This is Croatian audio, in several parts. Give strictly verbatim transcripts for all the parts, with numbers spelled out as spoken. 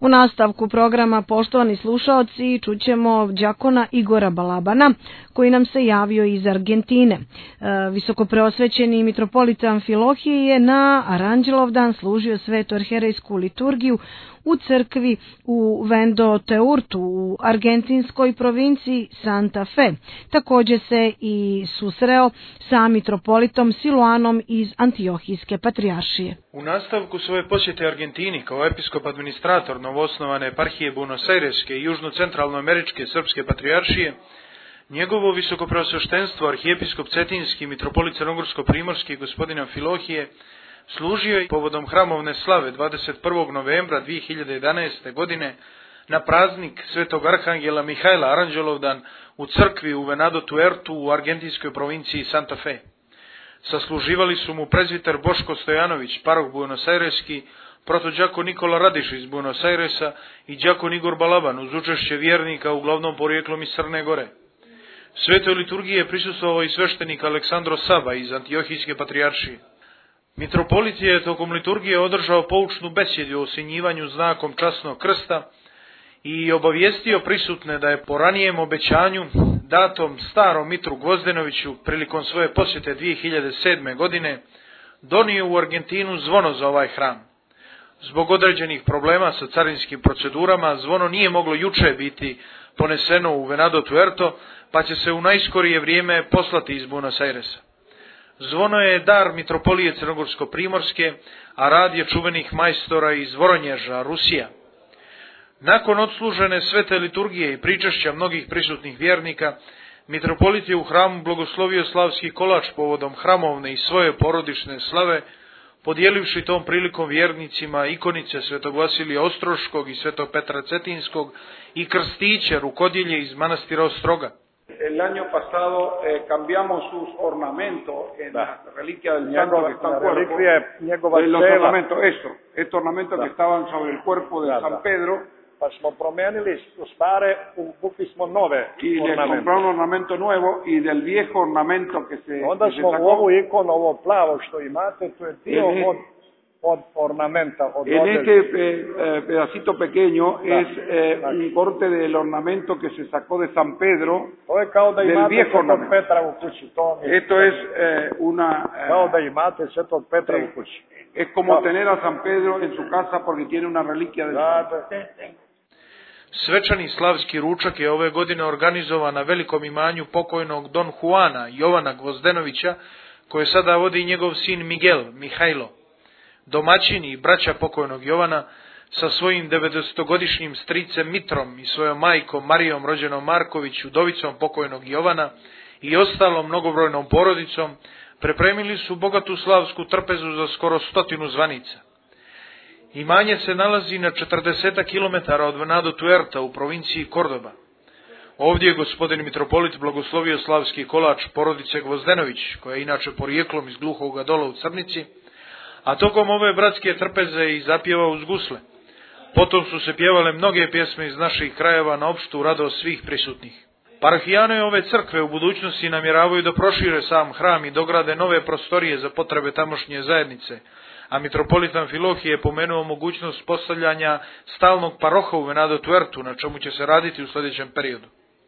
U nastavku programa, poštovani slušaoci, čućemo đakona Igora Balabana, koji nam se javio iz Argentine. Visokopreosvećeni mitropolita Amfilohije je na Aranđelovdan služio svetu arherejsku liturgiju u crkvi u Vendo Teurtu u argentinskoj provinciji Santa Fe. Također se i susreo sa mitropolitom Siluanom iz Antiohijske patrijaršije. U nastavku svoje posjete Argentini kao episkop administrator novoosnovane eparhije Buenos Aireske i južno-centralnoameričke srpske patrijaršije, njegovo visokopreosveštenstvo arhijepiskop Cetinski mitropolit Crnogorsko-primorski gospodin Amfilohije služio je povodom hramovne slave dvadeset prvog novembra dvije hiljade jedanaeste. godine na praznik svetog arhangela Mihajla Aranđelovdan u crkvi u Venado Tuertu u argentinskoj provinciji Santa Fe. Sasluživali su mu prezviter Boško Stojanović, paroh Buenos Aireski, protođakon Nikola Radiš iz Buenos Airesa i đakon Igor Balaban uz učešće vjernika uglavnom porijeklom iz Crne Gore. Svetoj liturgiji je prisustvovao i sveštenik Aleksandro Saba iz Antiohijske patrijaršije. Mitropolit je tokom liturgije održao poučnu besjedu o osinjivanju znakom časnog krsta i obavijestio prisutne da je po ranijem obećanju datom starom mitru Gvozdenoviću prilikom svoje posjete dvije hiljade sedme. godine donio u Argentinu zvono za ovaj hram. Zbog određenih problema sa carinskim procedurama zvono nije moglo juče biti poneseno u Venado Tuerto, pa će se u najskorije vrijeme poslati iz Buenos Airesa. Zvono je dar mitropolije Crnogorsko-primorske, a rad je čuvenih majstora iz Voronježa, Rusija. Nakon odslužene svete liturgije i pričešća mnogih prisutnih vjernika, mitropolit je u hramu blagoslovio slavski kolač povodom hramovne i svoje porodične slave, podijelivši tom prilikom vjernicima ikonice svetog Vasilija Ostroškog i svetog Petra Cetinskog i krstiće rukodjelje iz manastira Ostroga. El año pasado eh, cambiamos sus ornamentos en da. la reliquia del santo que está en cuerpo. Eh, los ornamentos, eso, estos ornamentos da. que estaban sobre el cuerpo de da, San Pedro. Pa smo promijenili stare, vukli smo nove y ornamente. le compró un ornamento nuevo y del viejo ornamento que se, onda que smo se sacó. U ovu ikonu, ovo plavo što imate, to je dio en, od, od ornamenta. Od en este eh, pedacito pequeño da. es eh, da. un corte del ornamento que se sacó de San Pedro, to je kao da del imate viejo Svetog Petra u kući. To je, Esto es eh, una... Eh, kao da imate Svetog Petra eh, u kući. Es como da. tener a San Pedro en su casa porque tiene una reliquia del da, santo. Da. Svečani slavski ručak je ove godine organizovan na velikom imanju pokojnog Don Juana Jovana Gvozdenovića, koje sada vodi njegov sin Miguel, Mihajlo. Domaćini i braća pokojnog Jovana sa svojim devedesetogodišnjim stricem Mitrom i svojom majkom Marijom rođenom Marković, udovicom pokojnog Jovana i ostalom mnogobrojnom porodicom, pripremili su bogatu slavsku trpezu za skoro stotinu zvanica. Imanje se nalazi na četrdeset kilometara od Venado Tuerta u provinciji Kordoba. Ovdje je gospodin mitropolit blagoslovio slavski kolač porodice Gvozdenović, koja je inače porijeklom iz Gluhoga Dola u Crnici, a tokom ove bratske trpeze i zapjevao uz gusle. Potom su se pjevale mnoge pjesme iz naših krajeva na opštu radost svih prisutnih. Parahijane ove crkve u budućnosti namjeravaju da prošire sam hram i dograde nove prostorije za potrebe tamošnje zajednice, a mitropolit Amfilohije je pomenuo mogućnost postavljanja stalnog paroha u Venado Tuertu, na čemu će se raditi u sljedećem periodu.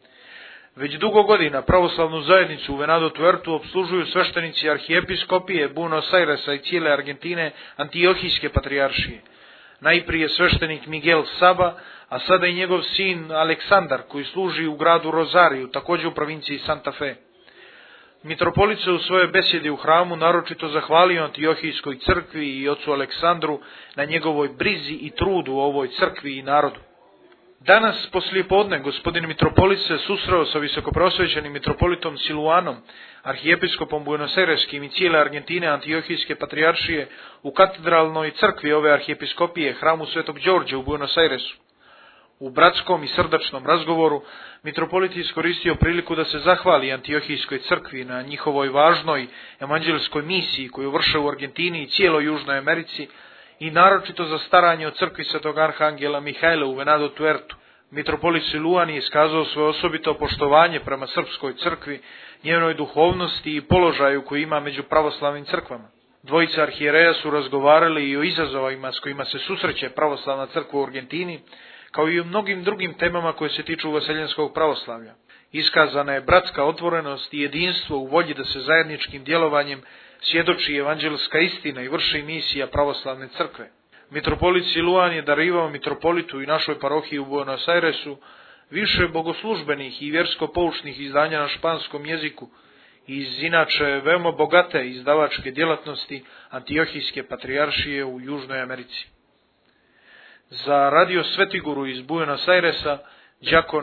Već dugo godina pravoslavnu zajednicu u Venado Tuertu opslužuju sveštenici arhijepiskopije Buenos Airesa i cijele Argentine Antiohijske patrijaršije. Najprije sveštenik Miguel Saba, a sada i njegov sin Aleksandar, koji služi u gradu Rozariju, također u provinciji Santa Fe. Mitropolit se u svojoj besjedi u hramu naročito zahvalio Antiohijskoj crkvi i ocu Aleksandru na njegovoj brizi i trudu u ovoj crkvi i narodu. Danas poslijepodne gospodin mitropolit se susreo sa visokopreosvećenim mitropolitom Siluanom, arhijepiskopom Buenos Aireskim i cijele Argentine Antiohijske patrijaršije u katedralnoj crkvi ove arhijepiskopije, hramu Svetog Đorđa u Buenos Airesu. U bratskom i srdačnom razgovoru mitropolit je iskoristio priliku da se zahvali Antiohijskoj crkvi na njihovoj važnoj evanđelskoj misiji koju vrše u Argentini i cijeloj Južnoj Americi i naročito za staranje o crkvi svetog arhangela Mihajla u Venado Tuertu. Mitropolit Siluan je iskazao svoje osobito poštovanje prema srpskoj crkvi, njenoj duhovnosti i položaju koji ima među pravoslavnim crkvama. Dvojica arhijereja su razgovarali i o izazovima s kojima se susreće pravoslavna crkva u Argentini, kao i o mnogim drugim temama koje se tiču vaseljenskog pravoslavlja. Iskazana je bratska otvorenost i jedinstvo u volji da se zajedničkim djelovanjem svjedoči evanđelska istina i vrši misija pravoslavne crkve. Mitropolit Siluan je darivao mitropolitu i našoj parohiji u Buenos Airesu više bogoslužbenih i vjersko-poučnih izdanja na španskom jeziku iz inače veoma bogate izdavačke djelatnosti Antiohijske patrijaršije u Južnoj Americi. Za radio Svetiguru iz Buenos Airesa, đakon